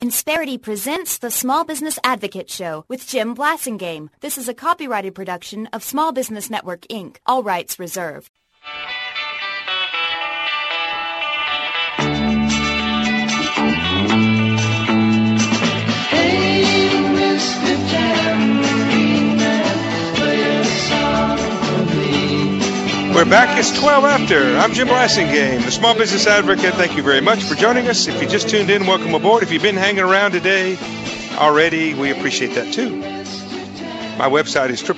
Insperity presents the Small Business Advocate Show with Jim Blasingame. This is a copyrighted production of Small Business Network, Inc., all rights reserved. We're back. It's 12 after. I'm Jim Blasingame, the Small Business Advocate. Thank you very much for joining us. If you just tuned in, welcome aboard. If you've been hanging around today already, we appreciate that too. My website is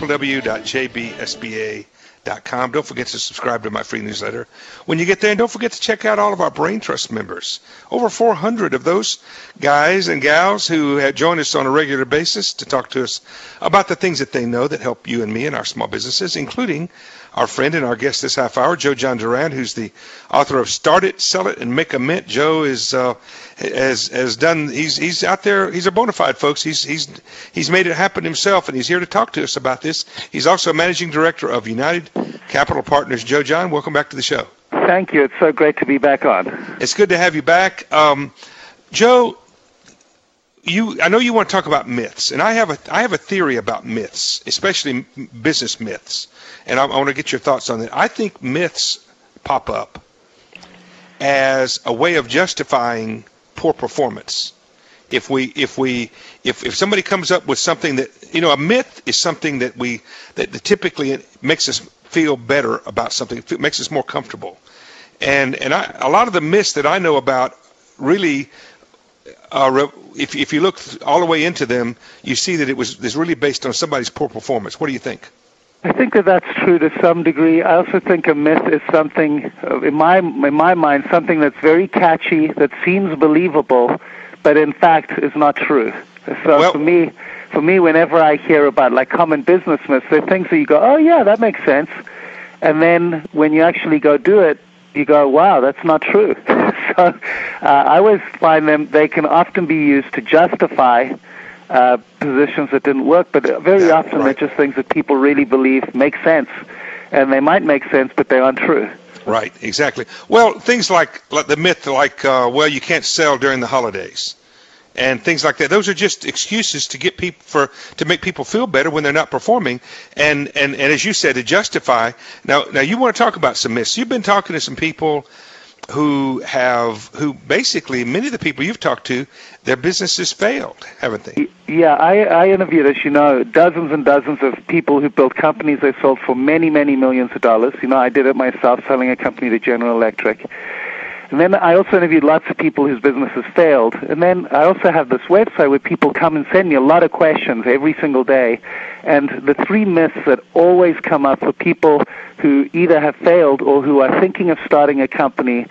www.jbsba.com. Don't forget to subscribe to my free newsletter when you get there. And don't forget to check out all of our Brain Trust members. Over 400 of those guys and gals who have joined us on a regular basis to talk to us about the things that they know that help you and me and our small businesses, including our friend and our guest this half hour, Joe John Durant, who's the author of Start It, Sell It, and Make a Mint. Joe is has done. He's out there. He's a bona fide, folks. He's made it happen himself, and he's here to talk to us about this. He's also managing director of United Capital Partners. Joe John, welcome back to the show. Thank you. It's so great to be back on. It's good to have you back, Joe. I know you want to talk about myths, and I have a theory about myths, especially business myths. And I want to get your thoughts on that. I think myths pop up as a way of justifying poor performance. If somebody comes up with something that, a myth is something that typically makes us feel better about something, it makes us more comfortable. And a lot of the myths that I know about really, if you look all the way into them, you see that it's really based on somebody's poor performance. What do you think? I think that that's true to some degree. I also think a myth is something, in my mind, something that's very catchy, that seems believable, but in fact is not true. So for me, whenever I hear about like common business myths, they're things that you go, oh yeah, that makes sense, and then when you actually go do it, you go, wow, that's not true. So I always find they can often be used to justify positions that didn't work, but very often they're just things that people really believe make sense, and they might make sense, but they aren't true. Right, exactly. Well, things like the myth, you can't sell during the holidays, and things like that. Those are just excuses to get to make people feel better when they're not performing, and as you said, to justify. Now you want to talk about some myths. You've been talking to some people who basically, many of the people you've talked to, their businesses failed, haven't they? Yeah, I interviewed, as you know, dozens and dozens of people who built companies they sold for many, many millions of dollars. I did it myself, selling a company to General Electric. And then I also interviewed lots of people whose businesses failed. And then I also have this website where people come and send me a lot of questions every single day. And the three myths that always come up for people who either have failed or who are thinking of starting a company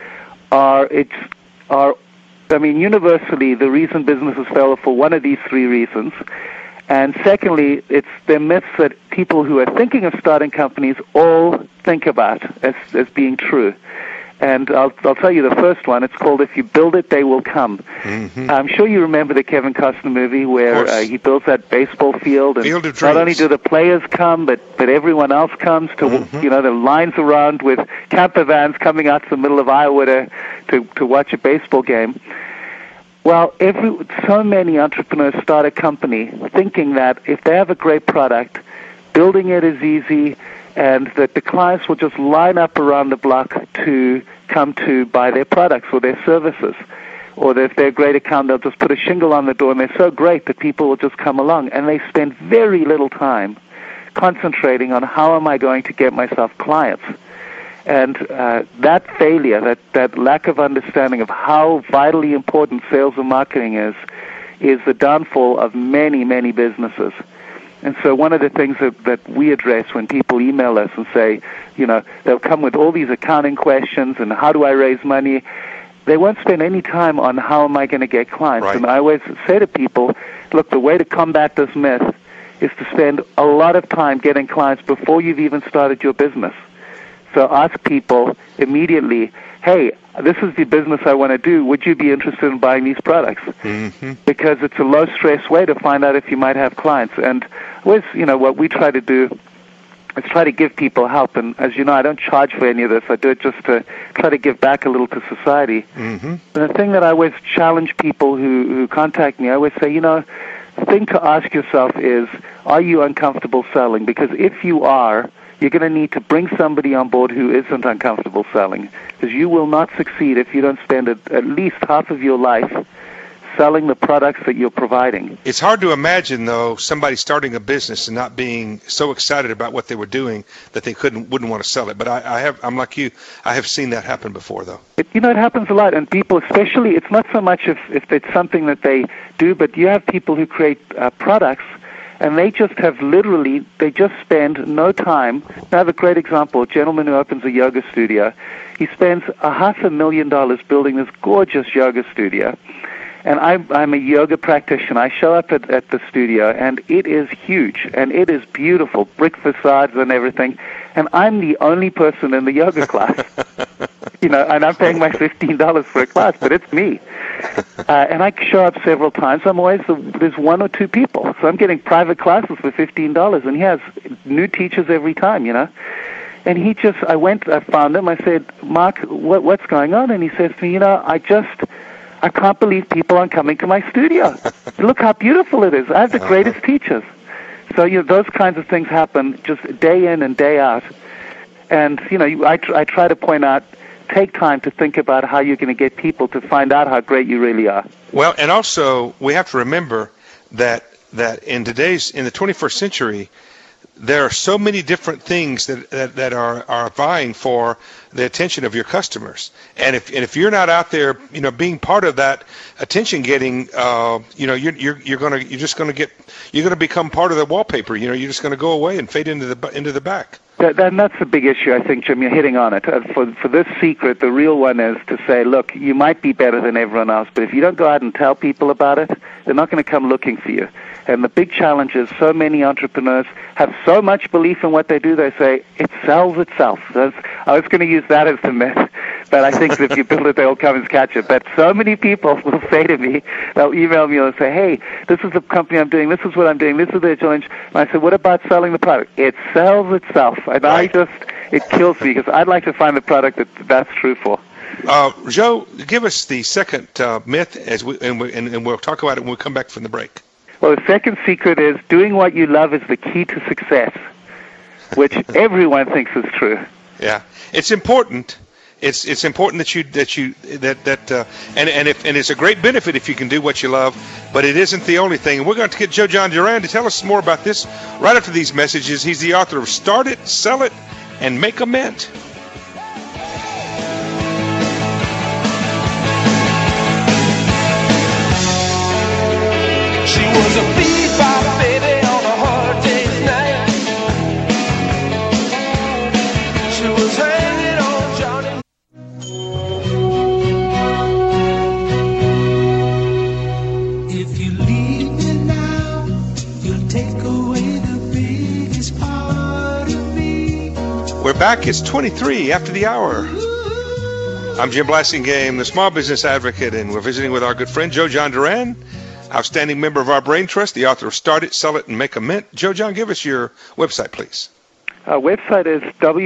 universally, the reason businesses fail are for one of these three reasons. And secondly, they're myths that people who are thinking of starting companies all think about as being true. And I'll tell you the first one. It's called If You Build It, They Will Come. Mm-hmm. I'm sure you remember the Kevin Costner movie where he builds that baseball field. And Field of Dreams. Not only do the players come, but everyone else comes to, the lines around with camper vans coming out to the middle of Iowa to watch a baseball game. Well, so many entrepreneurs start a company thinking that if they have a great product, building it is easy, and that the clients will just line up around the block to come to buy their products or their services. Or that if they're a great account, they'll just put a shingle on the door, and they're so great that people will just come along. And they spend very little time concentrating on how am I going to get myself clients. And that failure, that lack of understanding of how vitally important sales and marketing is the downfall of many, many businesses. And so one of the things that we address when people email us and say, they'll come with all these accounting questions and how do I raise money, they won't spend any time on how am I going to get clients. Right. And I always say to people, look, the way to combat this myth is to spend a lot of time getting clients before you've even started your business. So ask people immediately, hey, this is the business I want to do. Would you be interested in buying these products? Mm-hmm. Because it's a low-stress way to find out if you might have clients. And what we try to do is try to give people help. And as you know, I don't charge for any of this. I do it just to try to give back a little to society. Mm-hmm. The thing that I always challenge people who contact me, I always say, the thing to ask yourself is, are you uncomfortable selling? Because if you are, you're going to need to bring somebody on board who isn't uncomfortable selling. Because you will not succeed if you don't spend at least half of your life selling the products that you're providing. It's hard to imagine, though, somebody starting a business and not being so excited about what they were doing that they wouldn't want to sell it. But I'm like you. I have seen that happen before, though. It happens a lot, and people, especially, it's not so much if it's something that they do, but you have people who create products, and they just spend no time. I have a great example, a gentleman who opens a yoga studio. He spends $500,000 building this gorgeous yoga studio. And I'm a yoga practitioner. I show up at the studio, and it is huge, and it is beautiful, brick facades and everything. And I'm the only person in the yoga class, and I'm paying my $15 for a class, but it's me. And I show up several times. There's one or two people, so I'm getting private classes for $15, and he has new teachers every time, And I found him. I said, Mark, what's going on? And he says to me, I can't believe people aren't coming to my studio. Look how beautiful it is. I have the greatest teachers. So, those kinds of things happen just day in and day out. And, I try to point out, take time to think about how you're going to get people to find out how great you really are. Well, and also, we have to remember that in the 21st century, there are so many different things that are vying for the attention of your customers, and if you're not out there, being part of that attention getting, you're going to become part of the wallpaper. You're just going to go away and fade into the back. That's a big issue, I think, Jim. You're hitting on it. For this secret, the real one is to say, look, you might be better than everyone else, but if you don't go out and tell people about it, they're not going to come looking for you. And the big challenge is so many entrepreneurs have so much belief in what they do, they say, it sells itself. I was going to use that as the myth, but I think if you build it, they'll come and catch it. But so many people will say to me, they'll email me and say, hey, this is the company I'm doing, this is what I'm doing, this is their challenge. And I said, what about selling the product? It sells itself. And right. It kills me because I'd like to find the product that's true for. Joe, give us the second myth, and we'll talk about it when we come back from the break. Well, the second secret is doing what you love is the key to success, which everyone thinks is true. Yeah, it's important. It's important and it's a great benefit if you can do what you love, but it isn't the only thing. And we're going to get Joe John Duran to tell us more about this right after these messages. He's the author of Start It, Sell It, and Make a Mint. She was a bebop baby on a hard day's night. She was hanging on Johnny. If you leave me now, you'll take away the biggest part of me. We're back. It's 23 after the hour. I'm Jim Blasingame, the Small Business Advocate, and we're visiting with our good friend Joe John Duran, outstanding member of our Brain Trust, the author of Start It, Sell It, and Make a Mint. Joe John, give us your website, please. Our website is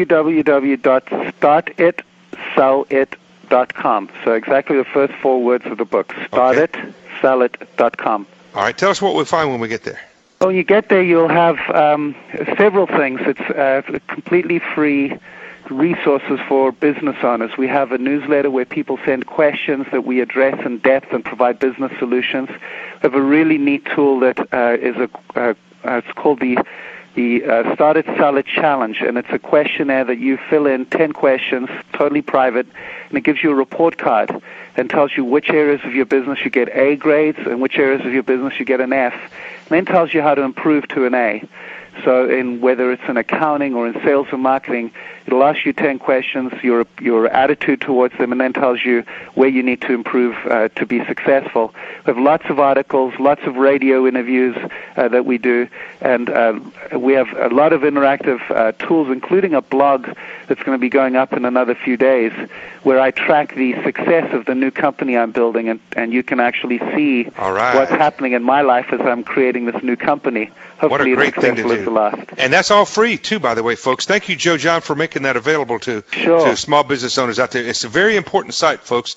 www.startitsellit.com. So exactly the first four words of the book, startitsellit.com. All right, tell us what we'll find when we get there. When you get there, you'll have several things. It's completely free resources for business owners. We have a newsletter where people send questions that we address in depth and provide business solutions. We have a really neat tool that it's called the Start It, Sell It Challenge, and it's a questionnaire that you fill in 10 questions, totally private, and it gives you a report card and tells you which areas of your business you get A grades and which areas of your business you get an F, and then tells you how to improve to an A. So whether it's in accounting or in sales or marketing, it'll ask you 10 questions, your attitude towards them, and then tells you where you need to improve to be successful. We have lots of articles, lots of radio interviews that we do, and we have a lot of interactive tools, including a blog that's going to be going up in another few days, where I track the success of the new company I'm building, and you can actually see what's happening in my life as I'm creating this new company. Hopefully what a great thing to do. to last. And that's all free, too, by the way, folks. Thank you, Joe John, for making that available to small business owners out there. It's a very important site, folks.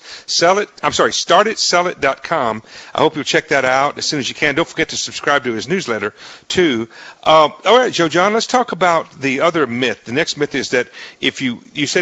StartItSellIt.com. I hope you'll check that out as soon as you can. Don't forget to subscribe to his newsletter, too. All right, Joe John, let's talk about the other myth. The next myth is that if you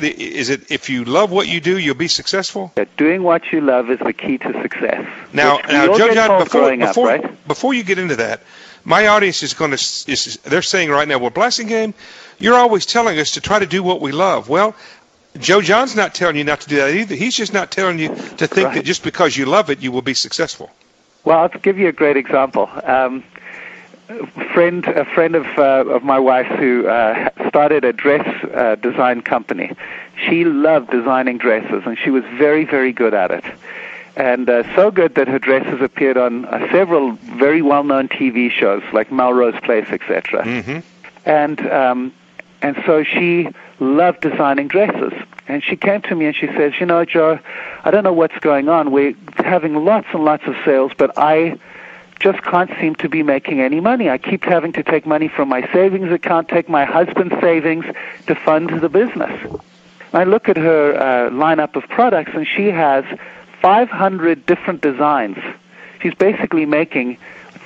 love what you do, you'll be successful? Doing what you love is the key to success. Now Joe John, before you get into that, my audience they're saying right now, well, Blasting Game, you're always telling us to try to do what we love. Well, Joe John's not telling you not to do that either. He's just not telling you to think that just because you love it, you will be successful. Well, I'll give you a great example. A friend of my wife's who started a dress design company. She loved designing dresses, and she was very, very good at it. And so good that her dresses appeared on several very well-known TV shows like Melrose Place, etc. Mm-hmm. And so she loved designing dresses. And she came to me and she says, you know, Joe, I don't know what's going on. We're having lots and lots of sales, but I just can't seem to be making any money. I keep having to take money from my savings account, take my husband's savings to fund the business. I look at her lineup of products, and she has 500 different designs. She's basically making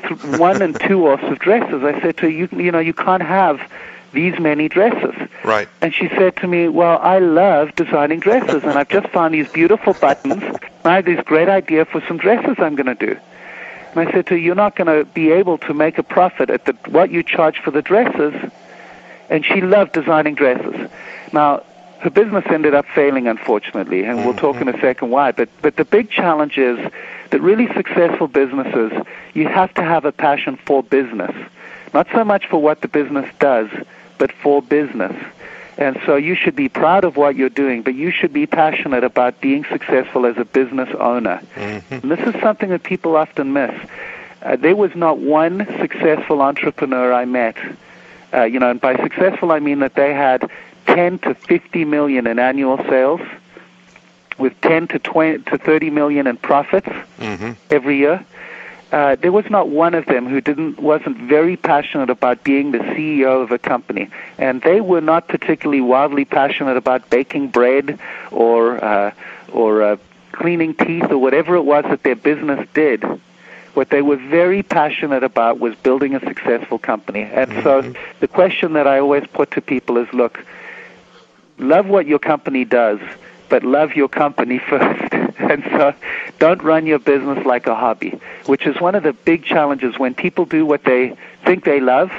1 and 2 offs of dresses. I said to her, you can't have these many dresses. Right. And she said to me, well, I love designing dresses, and I've just found these beautiful buttons. I have this great idea for some dresses I'm going to do. And I said to her, you're not going to be able to make a profit at what you charge for the dresses. And she loved designing dresses. Now, her business ended up failing, unfortunately, and we'll talk in a second why. But the big challenge is that really successful businesses, you have to have a passion for business. Not so much for what the business does, but for business. And so you should be proud of what you're doing, but you should be passionate about being successful as a business owner. Mm-hmm. And this is something that people often miss. There was not one successful entrepreneur I met, and by successful I mean that they had 10 to 50 million in annual sales, with 10 to 20 to 30 million in profits every year. There was not one of them who wasn't very passionate about being the CEO of a company, and they were not particularly wildly passionate about baking bread or cleaning teeth or whatever it was that their business did. What they were very passionate about was building a successful company. And so the question that I always put to people is, look, love what your company does, but love your company first. And so don't run your business like a hobby, which is one of the big challenges when people do what they think they love,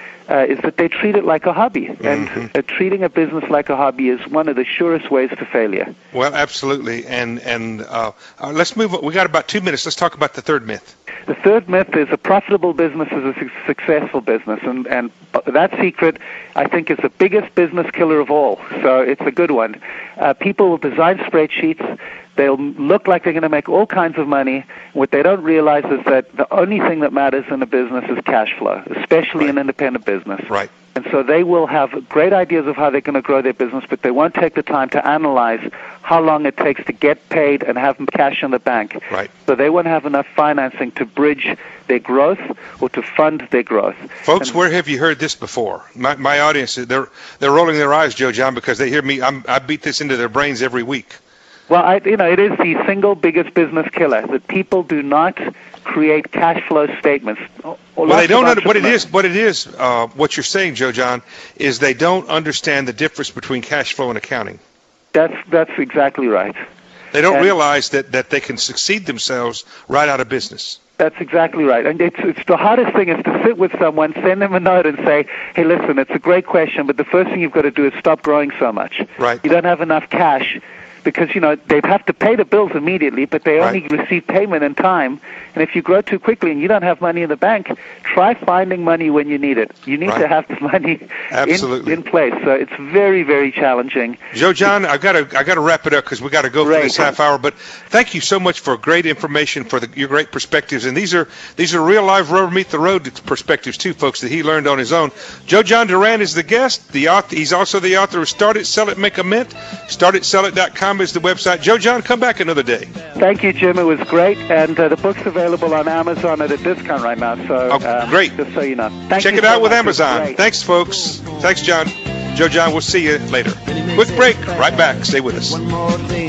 is that they treat it like a hobby. And treating a business like a hobby is one of the surest ways to failure. Well, absolutely. And let's move on. We got about 2 minutes. Let's talk about the third myth. The third myth is a profitable business is a successful business, and that secret, I think, is the biggest business killer of all. So it's a good one. People will design spreadsheets. They'll look like they're going to make all kinds of money. What they don't realize is that the only thing that matters in a business is cash flow, especially in independent business. Right. And so they will have great ideas of how they're going to grow their business, but they won't take the time to analyze how long it takes to get paid and have cash in the bank. Right. So they won't have enough financing to bridge their growth or to fund their growth. Folks, where have you heard this before? My audience, they're rolling their eyes, Joe John, because they hear me. I beat this into their brains every week. Well, it is the single biggest business killer, that people do not create cash flow statements. Well, they don't. What it is, what you're saying, Joe John, is they don't understand the difference between cash flow and accounting. That's exactly right. They don't realize that they can succeed themselves right out of business. That's exactly right. And it's the hardest thing is to sit with someone, send them a note and say, hey, listen, it's a great question, but the first thing you've got to do is stop growing so much. Right. You don't have enough cash. Because, they have to pay the bills immediately, but they only receive payment in time. And if you grow too quickly and you don't have money in the bank, try finding money when you need it. You need to have the money in place. So it's very, very challenging. Joe John, I got to wrap it up because we got to go for this half hour. But thank you so much for great information, for your great perspectives. And these are real live rubber meet the road perspectives too, folks, that he learned on his own. Joe John Duran is the guest. He's also the author of Start It, Sell It, Make a Mint. StartItSellIt.com. JoeJohn.com is the website. Joe John, come back another day. Thank you, Jim. It was great. And the book's available on Amazon at a discount right now. So great. Just so you know. Check it out with Amazon. Thanks, folks. Thanks, John. Joe John, we'll see you later. Quick break. Right back. Stay with us. One more thing.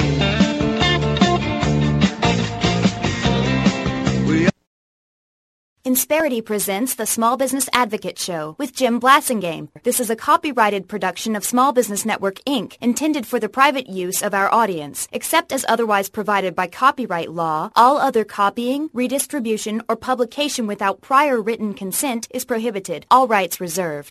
Insperity presents the Small Business Advocate Show with Jim Blasingame. This is a copyrighted production of Small Business Network, Inc., intended for the private use of our audience. Except as otherwise provided by copyright law, all other copying, redistribution, or publication without prior written consent is prohibited. All rights reserved.